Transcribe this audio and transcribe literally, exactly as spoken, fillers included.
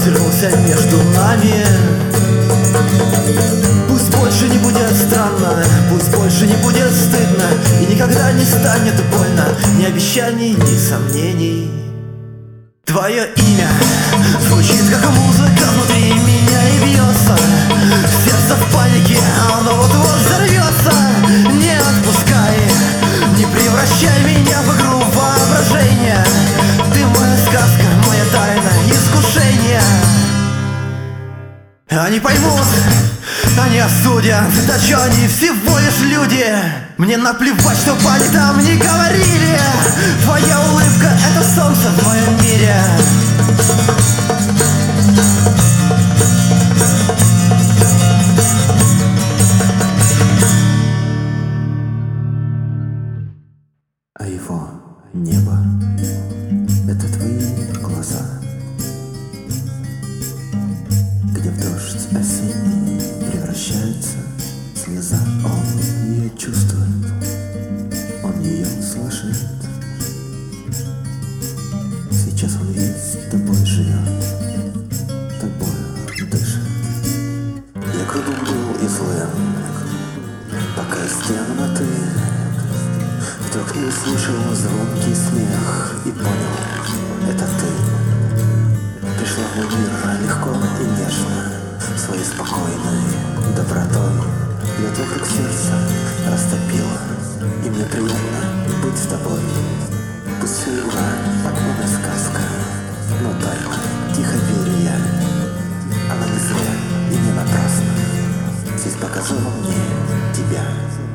развернулся между нами. Пусть больше не будет странно, пусть больше не будет стыдно, и никогда не станет больно ни обещаний, ни сомнений. Твое имя звучит как музыка внутри меня и бьется. Сердце в панике, оно вот-вот взорвется. Не отпускай, не превращай меня в игру воображения. Ты моя сказка, моя тайна, искушение. Они поймут, они осудят, да чё, они всего лишь люди. Мне наплевать, что бы они там не говорили. Твоя улыбка — это солнце в моем мире. А его небо — это твои глаза, где в дождь осенний превращается слеза. Он ее чувствует, он ее слышит. Сейчас он весь тобой живет, тобой дышит. Я кругом был и злым, пока из темноты вдруг не услышал звонкий смех и понял — это ты. Пришла в мой мир легко и нежно, своей спокойной добротой. Лед вокруг сердца растопила, и мне приятно быть с тобой. Пусть все игра — одна сказка, но тайна, тихо верю я. Она не зря и не напрасно здесь показала мне тебя.